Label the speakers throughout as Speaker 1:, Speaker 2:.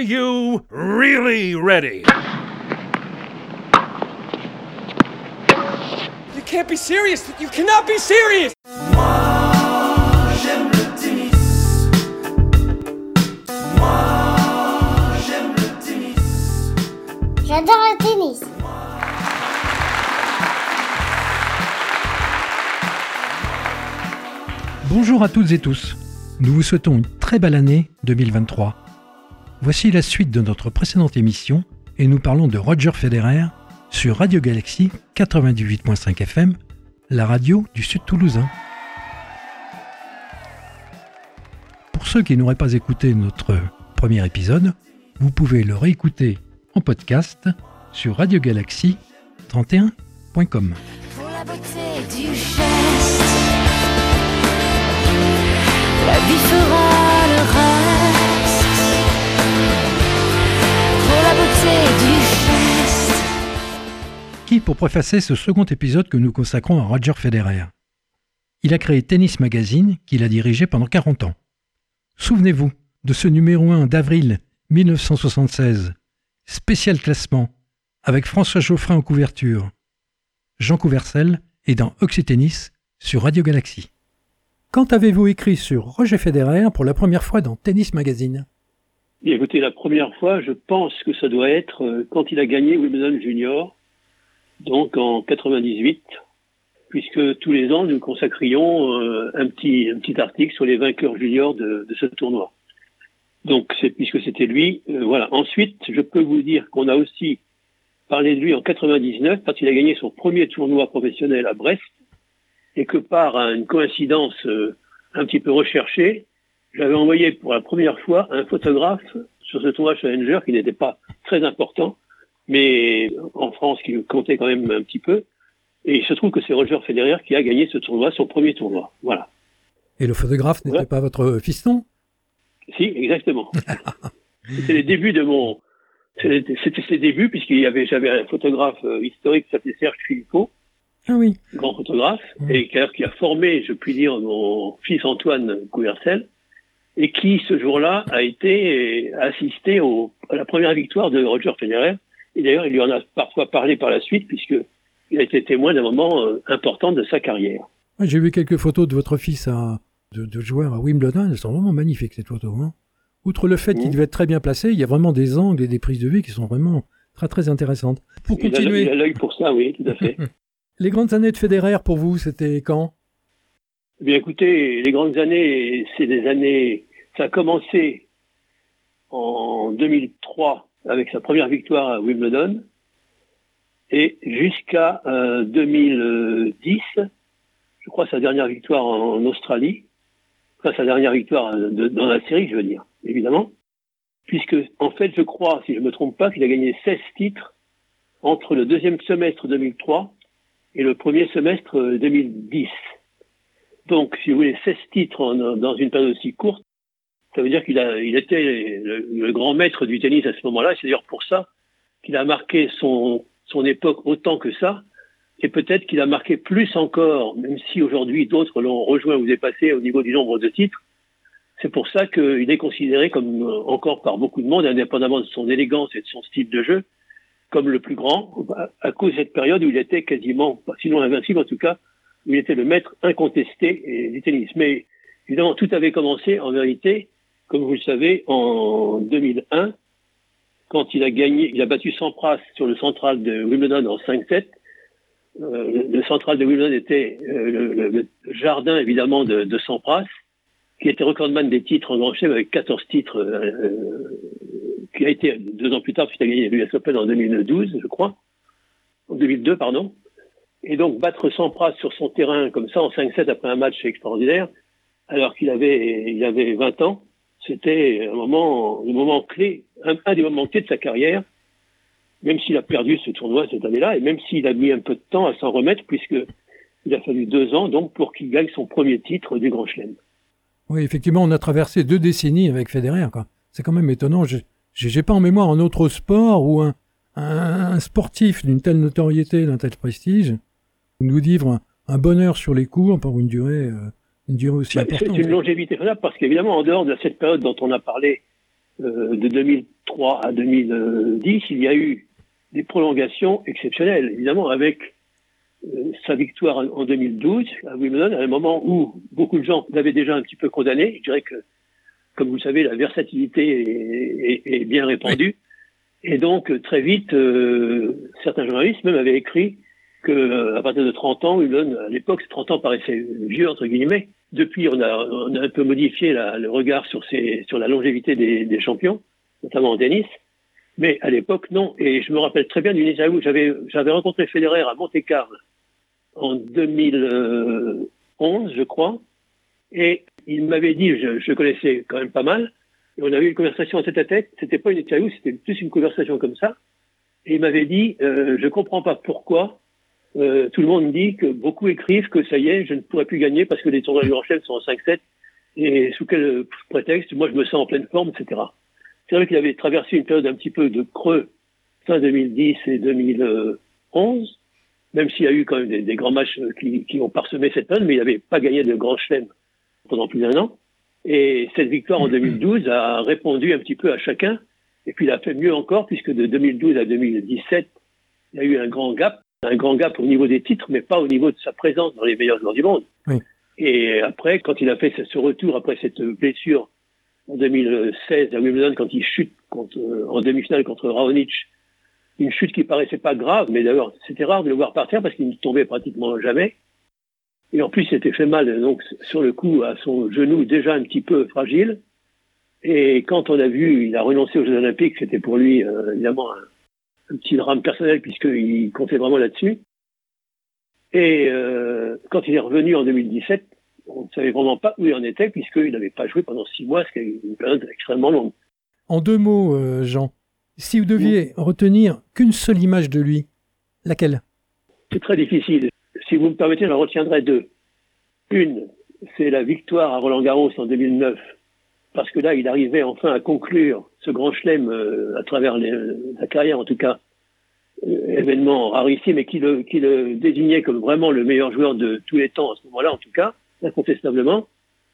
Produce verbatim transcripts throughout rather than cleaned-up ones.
Speaker 1: you really ready?
Speaker 2: You can't be serious! You cannot be serious!
Speaker 3: Moi, j'aime le tennis. Moi, j'aime le tennis.
Speaker 4: J'adore le tennis.
Speaker 5: Bonjour à toutes et tous. Nous vous souhaitons une très belle année deux mille vingt-trois. Voici la suite de notre précédente émission et nous parlons de Roger Federer sur Radio Galaxy quatre-vingt-dix-huit virgule cinq F M, la radio du Sud Toulousain. Pour ceux qui n'auraient pas écouté notre premier épisode, vous pouvez le réécouter en podcast sur radio galaxy trente et un point com.
Speaker 6: Pour la beauté du geste, la vie fera le reste. Pour la beauté du geste.
Speaker 5: Qui pour préfacer ce second épisode que nous consacrons à Roger Federer. Il a créé Tennis Magazine, qu'il a dirigé pendant quarante ans. Souvenez-vous de ce numéro un d'avril dix-neuf cent soixante-seize, spécial classement, avec François Geoffrin en couverture. Jean Couvercel est dans Oxytennis sur Radio Galaxy. Quand avez-vous écrit sur Roger Federer pour la première fois dans Tennis Magazine ?
Speaker 7: Bien, écoutez, la première fois, je pense que ça doit être euh, quand il a gagné Wimbledon Junior, donc en quatre-vingt-dix-huit, puisque tous les ans, nous consacrions euh, un, petit, un petit article sur les vainqueurs juniors de, de ce tournoi. Donc, c'est, puisque c'était lui, euh, voilà. Ensuite, je peux vous dire qu'on a aussi parlé de lui en quatre-vingt-dix-neuf, quand il a gagné son premier tournoi professionnel à Brest, et que par une coïncidence euh, un petit peu recherchée, j'avais envoyé pour la première fois un photographe sur ce tournoi Challenger qui n'était pas très important, mais en France qui comptait quand même un petit peu. Et il se trouve que c'est Roger Federer qui a gagné ce tournoi, son premier tournoi. Voilà.
Speaker 5: Et le photographe n'était ouais. pas votre fiston ?
Speaker 7: Si, exactement. C'était les débuts de mon... C'était, c'était ses débuts, puisqu'il y avait, j'avais un photographe euh, historique qui s'appelait Serge Philippot,
Speaker 5: ah oui.
Speaker 7: grand photographe, mmh. et qui a, qui a formé, je puis dire, mon fils Antoine Couvercel, et qui, ce jour-là, a été assisté au, à la première victoire de Roger Federer. Et d'ailleurs, il lui en a parfois parlé par la suite, puisqu'il a été témoin d'un moment euh, important de sa carrière.
Speaker 5: Ouais, j'ai vu quelques photos de votre fils à, de, de joueur à Wimbledon. Elles sont vraiment magnifiques, cette photo. Hein. Outre le fait mmh. qu'il devait être très bien placé, il y a vraiment des angles et des prises de vue qui sont vraiment très, très intéressantes. Pour
Speaker 7: il
Speaker 5: continuer...
Speaker 7: A, il a l'œil pour ça, oui, tout à fait.
Speaker 5: Les grandes années de Federer, pour vous, c'était quand ?
Speaker 7: Eh bien, écoutez, les grandes années, c'est des années... Ça a commencé en deux mille trois avec sa première victoire à Wimbledon et jusqu'à euh, deux mille dix, je crois sa dernière victoire en Australie, enfin sa dernière victoire de, dans la série, je veux dire, évidemment, puisque en fait, je crois, si je ne me trompe pas, qu'il a gagné seize titres entre le deuxième semestre deux mille trois et le premier semestre deux mille dix. Donc, si vous voulez, seize titres en, dans une période aussi courte, ça veut dire qu'il a, il était le, le grand maître du tennis à ce moment-là. Et c'est d'ailleurs pour ça qu'il a marqué son, son époque autant que ça. Et peut-être qu'il a marqué plus encore, même si aujourd'hui d'autres l'ont rejoint ou dépassé au niveau du nombre de titres. C'est pour ça qu'il est considéré comme, encore par beaucoup de monde, indépendamment de son élégance et de son style de jeu, comme le plus grand, à cause de cette période où il était quasiment, sinon invincible en tout cas, où il était le maître incontesté du tennis. Mais évidemment, tout avait commencé en vérité, comme vous le savez, en deux mille un, quand il a gagné, il a battu Sampras sur le central de Wimbledon en cinq sept. Euh, le, le central de Wimbledon était euh, le, le, le jardin, évidemment, de, de Sampras, qui était recordman des titres en Grand Chelem avec quatorze titres, euh, euh, qui a été deux ans plus tard, puisqu'il a gagné l'U S Open en deux mille douze, je crois, en deux mille deux, pardon. Et donc, battre Sampras sur son terrain, comme ça, en cinq sept après un match extraordinaire, alors qu'il avait, il avait vingt ans, c'était un moment, un moment clé, un, un des moments clés de sa carrière, même s'il a perdu ce tournoi cette année-là, et même s'il a mis un peu de temps à s'en remettre, puisqu'il a fallu deux ans, donc, pour qu'il gagne son premier titre du Grand Chelem.
Speaker 5: Oui, effectivement, on a traversé deux décennies avec Federer, quoi. C'est quand même étonnant. Je, j'ai pas en mémoire un autre sport où un, un, un sportif d'une telle notoriété, d'un tel prestige, nous livre un, un bonheur sur les cours pour une durée, euh, une durée aussi bah, importante.
Speaker 7: C'est une longévité faisable parce qu'évidemment, en dehors de cette période dont on a parlé, euh, de deux mille trois à deux mille dix, il y a eu des prolongations exceptionnelles, évidemment, avec euh, sa victoire en, en deux mille douze à Wimbledon, à un moment où beaucoup de gens l'avaient déjà un petit peu condamné. Je dirais que, comme vous le savez, la versatilité est, est, est bien répandue. Et donc, très vite, euh, certains journalistes même avaient écrit que euh, à partir de trente ans, Wimbledon, à l'époque, trente ans paraissait vieux, entre guillemets. Depuis, on a, on a un peu modifié la, le regard sur, ces, sur la longévité des, des champions, notamment en tennis. Mais à l'époque, non. Et je me rappelle très bien d'une interview. J'avais, j'avais rencontré Federer à Monte-Carlo en deux mille onze, je crois. Et il m'avait dit, je, je connaissais quand même pas mal, et on avait eu une conversation en tête à tête. C'était pas une interview, c'était plus une conversation comme ça. Et il m'avait dit, euh, je comprends pas pourquoi euh, tout le monde dit que beaucoup écrivent que ça y est, je ne pourrai plus gagner parce que les tournois du Grand Chelem sont en cinq sept. Et sous quel prétexte? Moi, je me sens en pleine forme, et cetera. C'est vrai qu'il avait traversé une période un petit peu de creux fin deux mille dix et deux mille onze, même s'il y a eu quand même des, des grands matchs qui, qui ont parsemé cette période, mais il n'avait pas gagné de Grand Chelem pendant plus d'un an. Et cette victoire en deux mille douze a répondu un petit peu à chacun. Et puis il a fait mieux encore, puisque de deux mille douze à deux mille dix-sept, il y a eu un grand gap, un grand gap au niveau des titres, mais pas au niveau de sa présence dans les meilleurs joueurs du monde.
Speaker 5: Oui.
Speaker 7: Et après, quand il a fait ce retour après cette blessure en deux mille seize à Wimbledon, quand il chute contre, euh, en demi-finale contre Raonic, une chute qui paraissait pas grave, mais d'ailleurs c'était rare de le voir partir parce qu'il ne tombait pratiquement jamais. Et en plus, il s'était fait mal donc sur le coup à son genou déjà un petit peu fragile. Et quand on a vu, il a renoncé aux Jeux Olympiques, c'était pour lui euh, évidemment un, un petit drame personnel puisqu'il comptait vraiment là-dessus. Et euh, quand il est revenu en deux mille dix-sept, on ne savait vraiment pas où il en était puisqu'il n'avait pas joué pendant six mois, ce qui est une période extrêmement longue.
Speaker 5: En deux mots, euh, Jean, si vous deviez mmh. retenir qu'une seule image de lui, laquelle?
Speaker 7: C'est très difficile. Si vous me permettez, j'en retiendrai deux. Une, c'est la victoire à Roland-Garros en deux mille neuf, parce que là, il arrivait enfin à conclure ce grand chelem euh, à travers les, sa carrière, en tout cas, euh, événement rarissime, et qui le, qui le désignait comme vraiment le meilleur joueur de tous les temps à ce moment-là, en tout cas, incontestablement.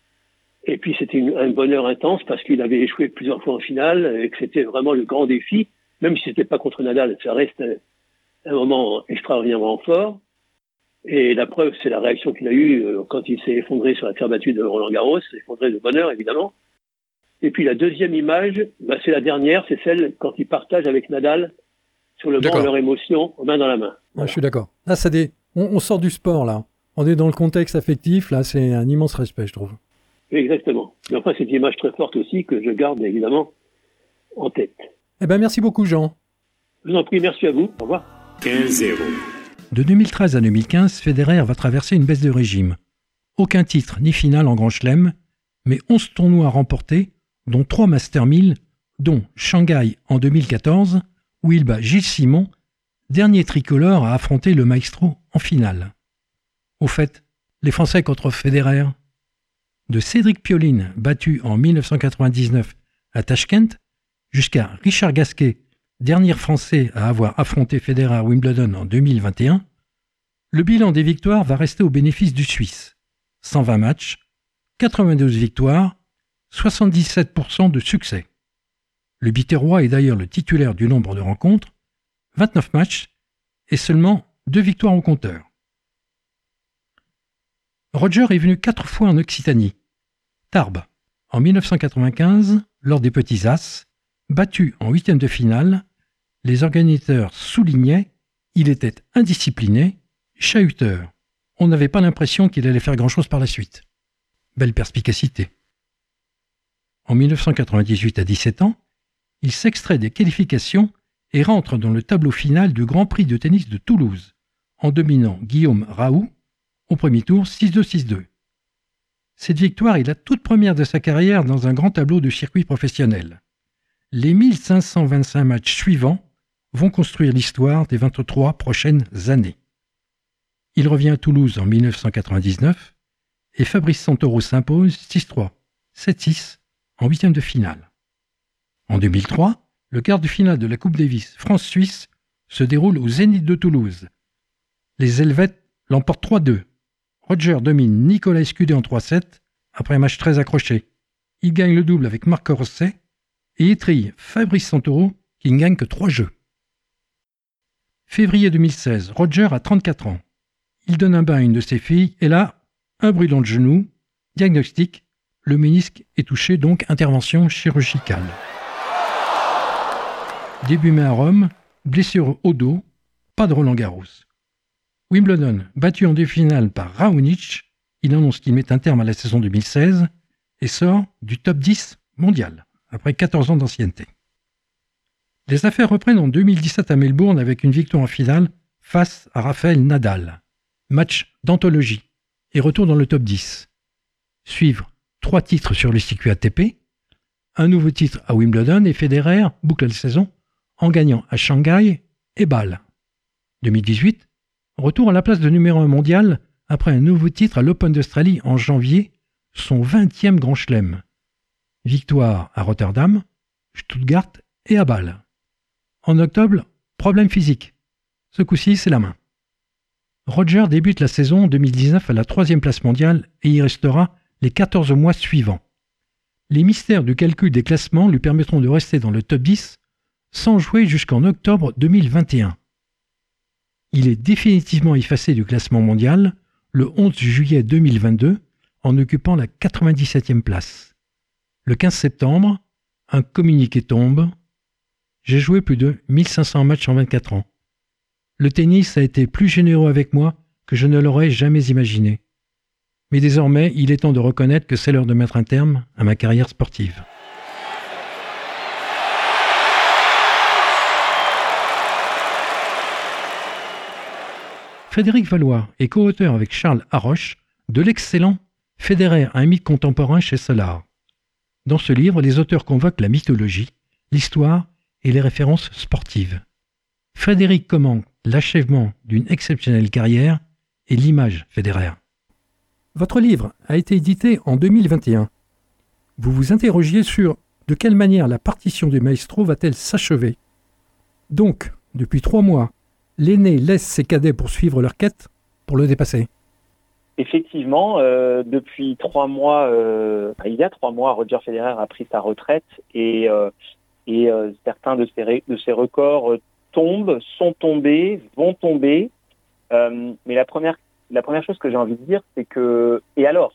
Speaker 7: Et puis, c'était une, un bonheur intense, parce qu'il avait échoué plusieurs fois en finale, et que c'était vraiment le grand défi, même si c'était pas contre Nadal, ça reste un, un moment extraordinairement fort. Et la preuve, c'est la réaction qu'il a eue euh, quand il s'est effondré sur la terre battue de Roland-Garros, s'est effondré de bonheur, évidemment. Et puis la deuxième image, bah, c'est la dernière, c'est celle quand il partage avec Nadal sur le banc leur émotion, main dans la main.
Speaker 5: Voilà. Ah, je suis d'accord. Là, ça dé... on, on sort du sport, là. On est dans le contexte affectif, là, c'est un immense respect, je trouve.
Speaker 7: Exactement. Mais après, c'est une image très forte aussi que je garde, évidemment, en tête.
Speaker 5: Eh ben, merci beaucoup, Jean.
Speaker 7: Je vous en prie, merci à vous. Au revoir.
Speaker 1: quinze zéro.
Speaker 5: De deux mille treize à deux mille quinze, Federer va traverser une baisse de régime. Aucun titre ni finale en Grand Chelem, mais onze tournois remportés, dont trois Master mille, dont Shanghai en deux mille quatorze, où il bat Gilles Simon, dernier tricolore à affronter le maestro en finale. Au fait, les Français contre Federer, de Cédric Pioline, battu en mille neuf cent quatre-vingt-dix-neuf à Tashkent, jusqu'à Richard Gasquet, dernier Français à avoir affronté Federer à Wimbledon en deux mille vingt et un, le bilan des victoires va rester au bénéfice du Suisse. cent vingt matchs, quatre-vingt-douze victoires, soixante-dix-sept pour cent de succès. Le Biterrois est d'ailleurs le titulaire du nombre de rencontres, vingt-neuf matchs et seulement deux victoires au compteur. Roger est venu quatre fois en Occitanie. Tarbes, en mille neuf cent quatre-vingt-quinze, lors des Petits As, battu en huitième de finale, les organisateurs soulignaient il était indiscipliné, chahuteur. On n'avait pas l'impression qu'il allait faire grand-chose par la suite. Belle perspicacité. En mille neuf cent quatre-vingt-dix-huit, à dix-sept ans, il s'extrait des qualifications et rentre dans le tableau final du Grand Prix de tennis de Toulouse, en dominant Guillaume Raoult au premier tour six deux six deux. Cette victoire est la toute première de sa carrière dans un grand tableau de circuit professionnel. Les mille cinq cent vingt-cinq matchs suivants vont construire l'histoire des vingt-trois prochaines années. Il revient à Toulouse en mille neuf cent quatre-vingt-dix-neuf et Fabrice Santoro s'impose six trois, sept six en huitième de finale. En deux mille trois, le quart de finale de la Coupe Davis France-Suisse se déroule au Zénith de Toulouse. Les Helvètes l'emportent trois deux. Roger domine Nicolas Escudé en trois sept après un match très accroché. Il gagne le double avec Marc Rosset et étrille Fabrice Santoro qui ne gagne que trois jeux. Février deux mille seize, Roger a trente-quatre ans. Il donne un bain à une de ses filles et là, un bruit dans le genou, diagnostic, le ménisque est touché, donc intervention chirurgicale. Début mai à Rome, blessure au dos, pas de Roland Garros. Wimbledon, battu en demi-finale par Raonic, il annonce qu'il met un terme à la saison deux mille seize et sort du top dix mondial, après quatorze ans d'ancienneté. Les affaires reprennent en deux mille dix-sept à Melbourne avec une victoire en finale face à Rafael Nadal. Match d'anthologie et retour dans le top dix. Suivent trois titres sur le circuit A T P, un nouveau titre à Wimbledon et Federer boucle la saison en gagnant à Shanghai et Bâle. deux mille dix-huit, retour à la place de numéro un mondial après un nouveau titre à l'Open d'Australie en janvier, son vingtième Grand Chelem. Victoire à Rotterdam, Stuttgart et à Bâle. En octobre, problème physique. Ce coup-ci, c'est la main. Roger débute la saison deux mille dix-neuf à la troisième place mondiale et y restera les quatorze mois suivants. Les mystères du calcul des classements lui permettront de rester dans le top dix sans jouer jusqu'en octobre deux mille vingt et un. Il est définitivement effacé du classement mondial le onze juillet deux mille vingt-deux en occupant la quatre-vingt-dix-septième place. Le quinze septembre, un communiqué tombe. J'ai joué plus de mille cinq cents matchs en vingt-quatre ans. Le tennis a été plus généreux avec moi que je ne l'aurais jamais imaginé. Mais désormais, il est temps de reconnaître que c'est l'heure de mettre un terme à ma carrière sportive. Frédéric Valois est co-auteur avec Charles Haroche de l'excellent Federer, un mythe contemporain chez Solar. Dans ce livre, les auteurs convoquent la mythologie, l'histoire et les références sportives. Frédéric commente l'achèvement d'une exceptionnelle carrière et l'image Federer. Votre livre a été édité en deux mille vingt et un. Vous vous interrogiez sur de quelle manière la partition du maestro va-t-elle s'achever. Donc, depuis trois mois, l'aîné laisse ses cadets poursuivre leur quête pour le dépasser.
Speaker 8: Effectivement, euh, depuis trois mois, euh, il y a trois mois, Roger Federer a pris sa retraite et, euh, et euh, certains de ses, ré- de ses records euh, tombent, sont tombés, vont tomber. Euh, mais la première, la première chose que j'ai envie de dire, c'est que et alors,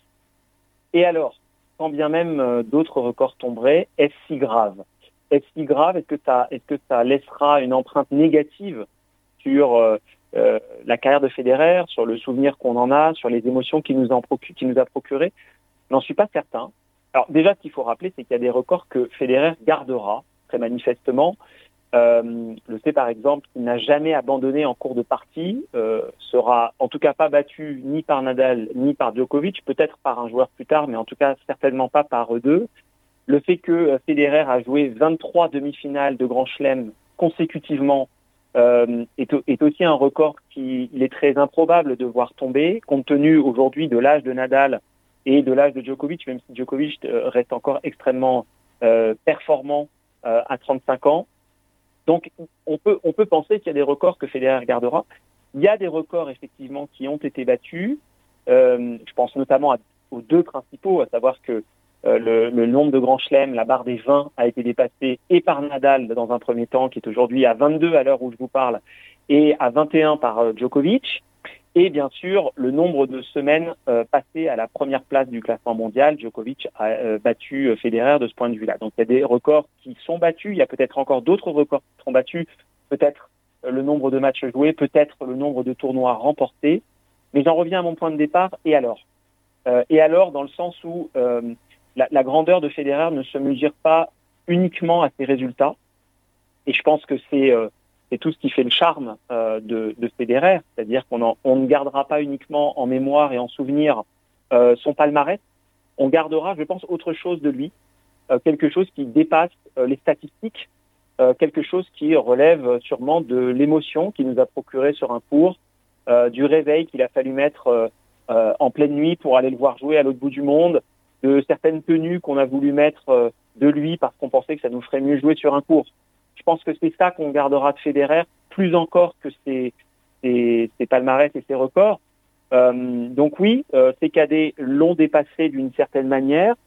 Speaker 8: et alors, quand bien même euh, d'autres records tomberaient, est-ce si grave ? Est-ce si grave ? Est-ce que ça, est-ce que ça laissera une empreinte négative sur euh, euh, la carrière de Federer, sur le souvenir qu'on en a, sur les émotions qu'il nous, en procu- qu'il nous a procurées? Je n'en suis pas certain. Alors déjà, ce qu'il faut rappeler, c'est qu'il y a des records que Federer gardera, très manifestement. Euh, je sais par exemple qu'il n'a jamais abandonné en cours de partie, euh, sera en tout cas pas battu ni par Nadal ni par Djokovic, peut-être par un joueur plus tard, mais en tout cas certainement pas par eux deux. Le fait que Federer a joué vingt-trois demi-finales de Grand Chelem consécutivement euh, est, est aussi un record qui il est très improbable de voir tomber, compte tenu aujourd'hui de l'âge de Nadal et de l'âge de Djokovic, même si Djokovic reste encore extrêmement euh, performant euh, à trente-cinq ans. Donc, on peut, on peut penser qu'il y a des records que Federer gardera. Il y a des records, effectivement, qui ont été battus. Euh, je pense notamment à, aux deux principaux, à savoir que euh, le, le nombre de grands chelems, la barre des vingt, a été dépassée et par Nadal dans un premier temps, qui est aujourd'hui à vingt-deux à l'heure où je vous parle, et à vingt et un par euh, Djokovic. Et bien sûr, le nombre de semaines euh, passées à la première place du classement mondial, Djokovic a euh, battu euh, Federer de ce point de vue-là. Donc il y a des records qui sont battus, il y a peut-être encore d'autres records qui seront battus, peut-être euh, le nombre de matchs joués, peut-être le nombre de tournois remportés. Mais j'en reviens à mon point de départ, et alors euh, Et alors dans le sens où euh, la, la grandeur de Federer ne se mesure pas uniquement à ses résultats, et je pense que c'est... Euh, C'est tout ce qui fait le charme euh, de, de Federer, c'est-à-dire qu'on en, on ne gardera pas uniquement en mémoire et en souvenir euh, son palmarès, on gardera, je pense, autre chose de lui, euh, quelque chose qui dépasse euh, les statistiques, euh, quelque chose qui relève sûrement de l'émotion qu'il nous a procuré sur un court, euh, du réveil qu'il a fallu mettre euh, euh, en pleine nuit pour aller le voir jouer à l'autre bout du monde, de certaines tenues qu'on a voulu mettre euh, de lui parce qu'on pensait que ça nous ferait mieux jouer sur un court. Je pense que c'est ça qu'on gardera de Federer, plus encore que ses, ses, ses palmarès et ses records. Euh, donc oui, euh, ses cadets l'ont dépassé d'une certaine manière.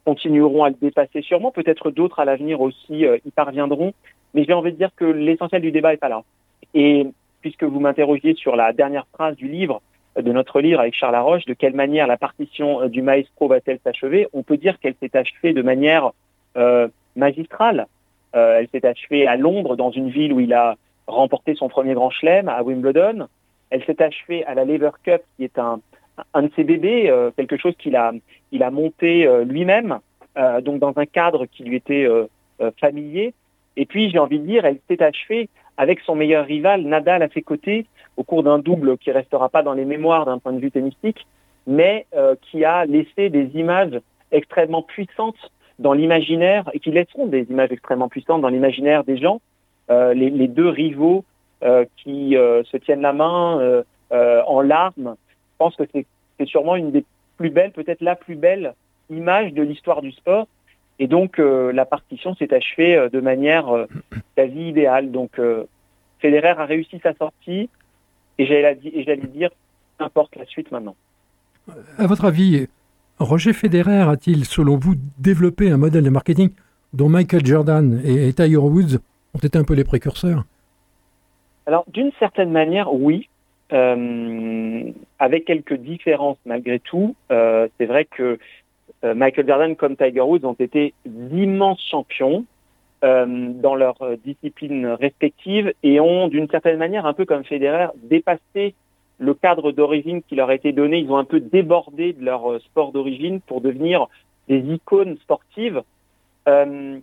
Speaker 8: continueront à le dépasser sûrement. Peut-être d'autres à l'avenir aussi euh, y parviendront. Mais j'ai envie de dire que l'essentiel du débat n'est pas là. Et puisque vous m'interrogiez sur la dernière phrase du livre, de notre livre avec Charles Laroche, de quelle manière la partition du Maestro va-t-elle s'achever, on peut dire qu'elle s'est achevée de manière euh, magistrale. Euh, elle s'est achevée à Londres, dans une ville où il a remporté son premier grand chelem, à Wimbledon. Elle s'est achevée à la Lever Cup, qui est un, un de ses bébés, euh, quelque chose qu'il a, il a monté euh, lui-même, euh, donc dans un cadre qui lui était euh, euh, familier. Et puis, j'ai envie de dire, elle s'est achevée avec son meilleur rival, Nadal, à ses côtés, au cours d'un double qui restera pas dans les mémoires d'un point de vue tennistique, mais euh, qui a laissé des images extrêmement puissantes dans l'imaginaire, et qui laisseront des images extrêmement puissantes dans l'imaginaire des gens. Euh, les, les deux rivaux euh, qui euh, se tiennent la main euh, euh, en larmes, je pense que c'est, c'est sûrement une des plus belles, peut-être la plus belle image de l'histoire du sport. Et donc, euh, la partition s'est achevée euh, de manière euh, quasi idéale. Donc, euh, Federer a réussi sa sortie, et j'allais, et j'allais dire, qu'importe la suite maintenant.
Speaker 5: À votre avis, Roger Federer a-t-il, selon vous, développé un modèle de marketing dont Michael Jordan et Tiger Woods ont été un peu les précurseurs?
Speaker 8: Alors, d'une certaine manière, oui, euh, avec quelques différences malgré tout. Euh, c'est vrai que euh, Michael Jordan comme Tiger Woods ont été d'immenses champions euh, dans leurs euh, disciplines respectives et ont, d'une certaine manière, un peu comme Federer, dépassé le cadre d'origine qui leur a été donné. Ils ont un peu débordé de leur euh, sport d'origine pour devenir des icônes sportives. Euh,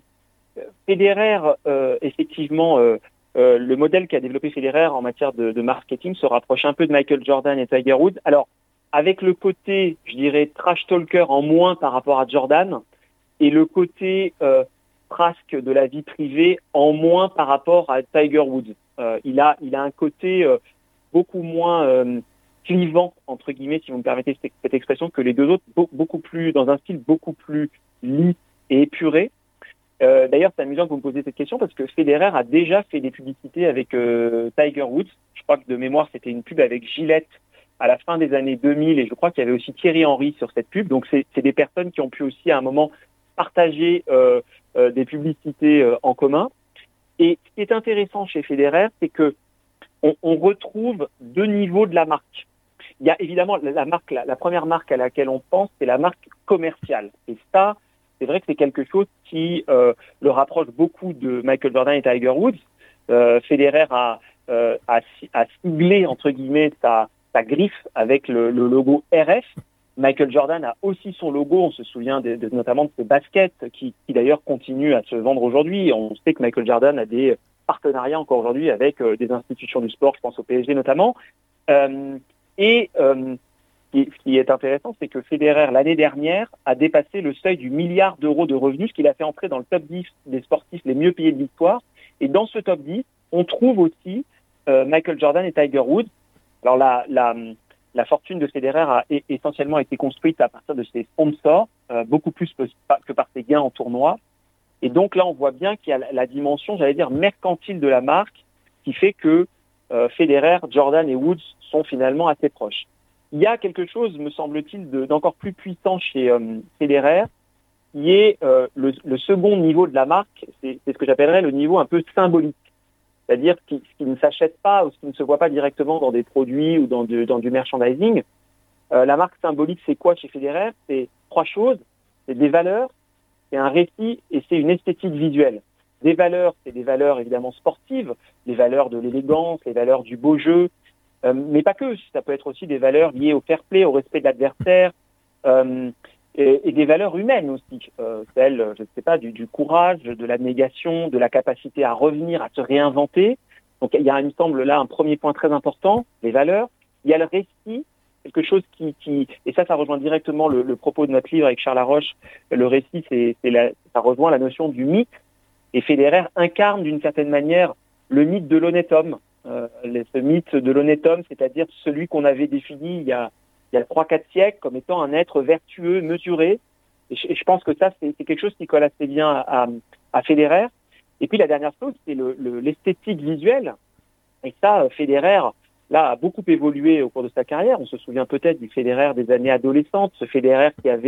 Speaker 8: Federer, euh, effectivement, euh, euh, le modèle qu'a développé Federer en matière de, de marketing se rapproche un peu de Michael Jordan et Tiger Woods. Alors, avec le côté, je dirais, trash talker en moins par rapport à Jordan, et le côté euh, frasque de la vie privée en moins par rapport à Tiger Woods. Euh, il a, il a un côté euh, beaucoup moins euh, clivant, entre guillemets, si vous me permettez cette, cette expression, que les deux autres, be- beaucoup plus, dans un style beaucoup plus lisse et épuré. Euh, d'ailleurs, c'est amusant que vous me posiez cette question parce que Federer a déjà fait des publicités avec euh, Tiger Woods. Je crois que de mémoire, c'était une pub avec Gillette à la fin des années deux mille et je crois qu'il y avait aussi Thierry Henry sur cette pub. Donc, c'est, c'est des personnes qui ont pu aussi à un moment partager euh, euh, des publicités euh, en commun. Et ce qui est intéressant chez Federer, c'est que on, on retrouve deux niveaux de la marque. Il y a évidemment la, la marque, la, la première marque à laquelle on pense, c'est la marque commerciale. Et ça, c'est vrai que c'est quelque chose qui euh, le rapproche beaucoup de Michael Jordan et Tiger Woods. Euh, Federer a, euh, a, a ciblé, entre guillemets, sa, sa griffe avec le, le logo R F. Michael Jordan a aussi son logo, on se souvient de, de, notamment de ses baskets qui, qui d'ailleurs continuent à se vendre aujourd'hui. On sait que Michael Jordan a des partenariats encore aujourd'hui avec euh, des institutions du sport, je pense au P S G notamment. Euh, et euh, ce qui est intéressant, c'est que Federer, l'année dernière, a dépassé le seuil du milliard d'euros de revenus, ce qui l'a fait entrer dans le top dix des sportifs les mieux payés de l'histoire. Et dans ce top dix, on trouve aussi euh, Michael Jordan et Tiger Woods. Alors la, la, la fortune de Federer a é- essentiellement été construite à partir de ses sponsors, euh, beaucoup plus que, que par ses gains en tournoi. Et donc là, on voit bien qu'il y a la, la dimension, j'allais dire, mercantile de la marque, qui fait que euh, Federer, Jordan et Woods sont finalement assez proches. Il y a quelque chose, me semble-t-il, de, d'encore plus puissant chez euh, Federer, qui est euh, le, le second niveau de la marque, c'est, c'est ce que j'appellerais le niveau un peu symbolique. C'est-à-dire ce qui, ce qui ne s'achète pas ou ce qui ne se voit pas directement dans des produits ou dans, de, dans du merchandising. Euh, la marque symbolique, c'est quoi chez Federer? C'est trois choses. C'est des valeurs, c'est un récit et c'est une esthétique visuelle. Des valeurs, c'est des valeurs évidemment sportives, les valeurs de l'élégance, les valeurs du beau jeu, Euh, mais pas que, ça peut être aussi des valeurs liées au fair play, au respect de l'adversaire, euh, et, et des valeurs humaines aussi, euh, celles, je ne sais pas, du, du courage, de l'abnégation, de la capacité à revenir, à se réinventer. Donc il y a, il me semble, là un premier point très important, les valeurs. Il y a le récit, quelque chose qui, qui et ça, ça rejoint directement le, le propos de notre livre avec Charles Laroche. Le récit, c'est, c'est la, ça rejoint la notion du mythe, et Federer incarne d'une certaine manière le mythe de l'honnête homme. Euh, ce mythe de l'honnête homme, c'est-à-dire celui qu'on avait défini il y a, il y a trois quatre siècles comme étant un être vertueux, mesuré. Et je, et je pense que ça, c'est, c'est quelque chose qui colle assez bien à, à Federer. Et puis la dernière chose, c'est le, le, l'esthétique visuelle. Et ça, Federer, là, a beaucoup évolué au cours de sa carrière. On se souvient peut-être du Federer des années adolescentes, ce Federer qui avait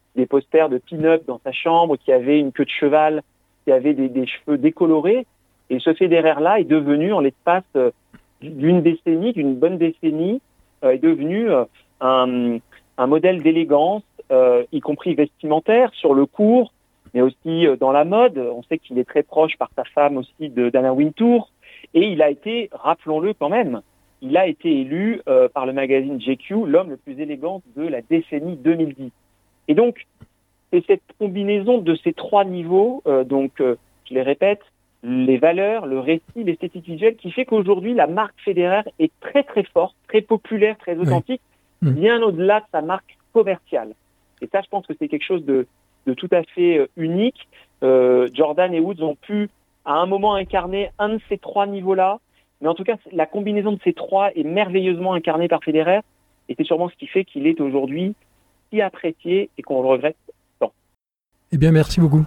Speaker 8: des posters de pin-up dans sa chambre, qui avait une queue de cheval, qui avait des, des cheveux décolorés. Et ce Federer-là est devenu, en l'espace d'une décennie, d'une bonne décennie, euh, est devenu euh, un, un modèle d'élégance, euh, y compris vestimentaire, sur le court, mais aussi euh, dans la mode. On sait qu'il est très proche par sa femme aussi de, d'Anna Wintour. Et il a été, rappelons-le quand même, il a été élu euh, par le magazine J Q l'homme le plus élégant de la décennie deux mille dix. Et donc, c'est cette combinaison de ces trois niveaux, euh, donc euh, je les répète, les valeurs, le récit, l'esthétique visuelle, qui fait qu'aujourd'hui, la marque Federer est très très forte, très populaire, très authentique, oui. bien au-delà de sa marque commerciale. Et ça, je pense que c'est quelque chose de, de tout à fait euh, unique. Euh, Jordan et Woods ont pu, à un moment, incarner un de ces trois niveaux-là. Mais en tout cas, la combinaison de ces trois est merveilleusement incarnée par Federer. Et c'est sûrement ce qui fait qu'il est aujourd'hui si apprécié et qu'on le regrette tant.
Speaker 5: Eh bien, merci beaucoup.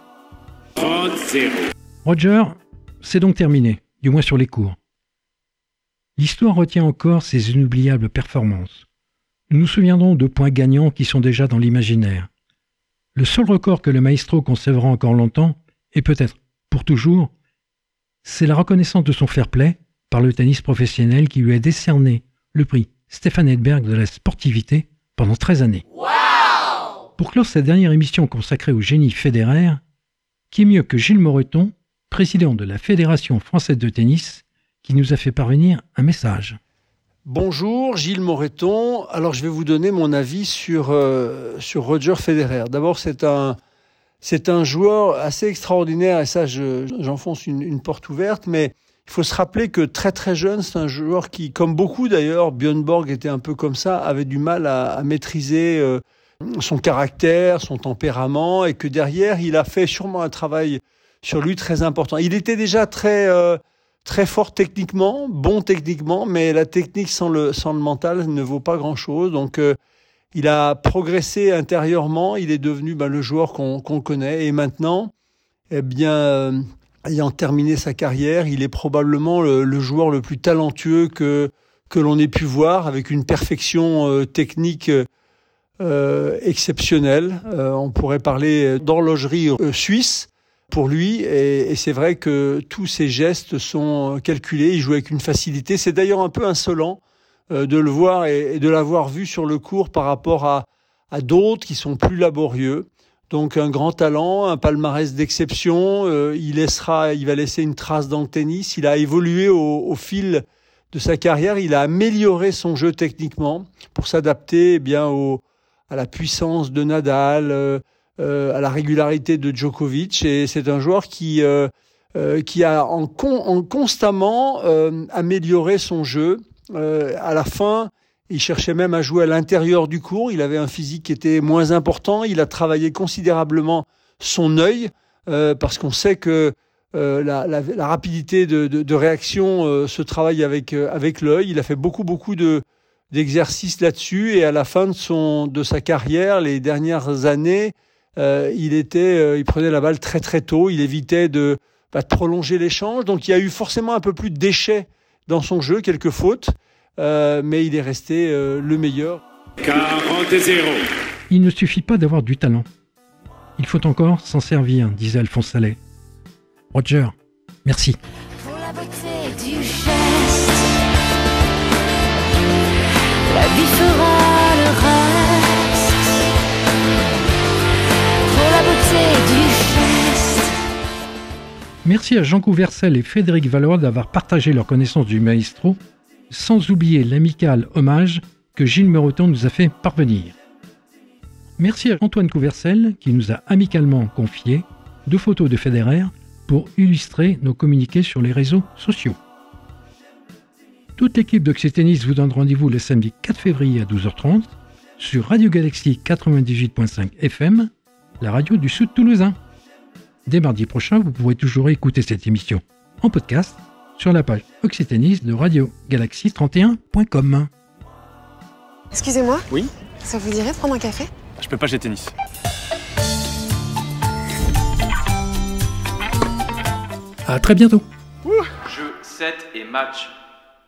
Speaker 1: trente zéro.
Speaker 5: Roger, c'est donc terminé, du moins sur les cours. L'histoire retient encore ses inoubliables performances. Nous nous souviendrons de points gagnants qui sont déjà dans l'imaginaire. Le seul record que le maestro conservera encore longtemps, et peut-être pour toujours, c'est la reconnaissance de son fair play par le tennis professionnel qui lui a décerné le prix Stefan Edberg de la sportivité pendant treize années. Wow! Pour clore cette dernière émission consacrée au génie Federer, qui est mieux que Gilles Moreton, président de la Fédération française de tennis, qui nous a fait parvenir un message.
Speaker 9: Bonjour, Gilles Moreton. Alors, je vais vous donner mon avis sur, euh, sur Roger Federer. D'abord, c'est un, c'est un joueur assez extraordinaire, et ça, je, j'enfonce une, une porte ouverte, mais il faut se rappeler que très très jeune, c'est un joueur qui, comme beaucoup d'ailleurs, Björn Borg était un peu comme ça, avait du mal à, à maîtriser euh, son caractère, son tempérament, et que derrière, il a fait sûrement un travail sur lui très important. Il était déjà très euh, très fort techniquement, bon techniquement, mais la technique sans le sans le mental ne vaut pas grand-chose. Donc euh, il a progressé intérieurement, il est devenu ben, le joueur qu'on qu'on connaît, et maintenant, eh bien, euh, ayant terminé sa carrière, il est probablement le, le joueur le plus talentueux que que l'on ait pu voir, avec une perfection euh, technique euh, exceptionnelle. Euh, on pourrait parler d'horlogerie euh, suisse pour lui, et, et c'est vrai que tous ses gestes sont calculés, il joue avec une facilité. C'est d'ailleurs un peu insolent euh, de le voir et, et de l'avoir vu sur le court par rapport à, à d'autres qui sont plus laborieux. Donc un grand talent, un palmarès d'exception, euh, il laissera, il va laisser une trace dans le tennis. Il a évolué au, au fil de sa carrière, il a amélioré son jeu techniquement pour s'adapter eh bien au, à la puissance de Nadal, euh, Euh, à la régularité de Djokovic, et c'est un joueur qui euh, euh, qui a en, con, en constamment euh, amélioré son jeu. Euh, à la fin, il cherchait même à jouer à l'intérieur du court. Il avait un physique qui était moins important. Il a travaillé considérablement son œil euh, parce qu'on sait que euh, la, la, la rapidité de, de, de réaction euh, se travaille avec euh, avec l'œil. Il a fait beaucoup beaucoup de d'exercices là-dessus, et à la fin de son de sa carrière, les dernières années, Euh, il était, euh, il prenait la balle très très tôt, il évitait de, bah, de prolonger l'échange, donc il y a eu forcément un peu plus de déchets dans son jeu, quelques fautes, euh, mais il est resté euh, le meilleur.
Speaker 1: quarante zéro.
Speaker 5: Il ne suffit pas d'avoir du talent. Il faut encore s'en servir, disait Alphonse Sallet. Roger, merci.
Speaker 6: Pour la beauté du geste, la vie fera le reste. Pour la beauté du geste.
Speaker 5: Merci à Jean Couvercel et Frédéric Valois d'avoir partagé leur connaissance du maestro, sans oublier l'amical hommage que Gilles Moreton nous a fait parvenir. Merci à Antoine Couvercel qui nous a amicalement confié deux photos de Federer pour illustrer nos communiqués sur les réseaux sociaux. Toute l'équipe d'Oxytennis vous donne rendez-vous le samedi quatre février à douze heures trente sur Radio Galaxy quatre-vingt-dix-huit virgule cinq F M, la radio du Sud toulousain. Dès mardi prochain, vous pourrez toujours écouter cette émission en podcast sur la page Oxytennis de radio galaxy trente et un point com.
Speaker 10: Excusez-moi.
Speaker 11: Oui.
Speaker 10: Ça vous dirait de prendre un café ?
Speaker 11: Je peux pas, j'ai tennis.
Speaker 5: À très bientôt.
Speaker 12: Jeu, set et match.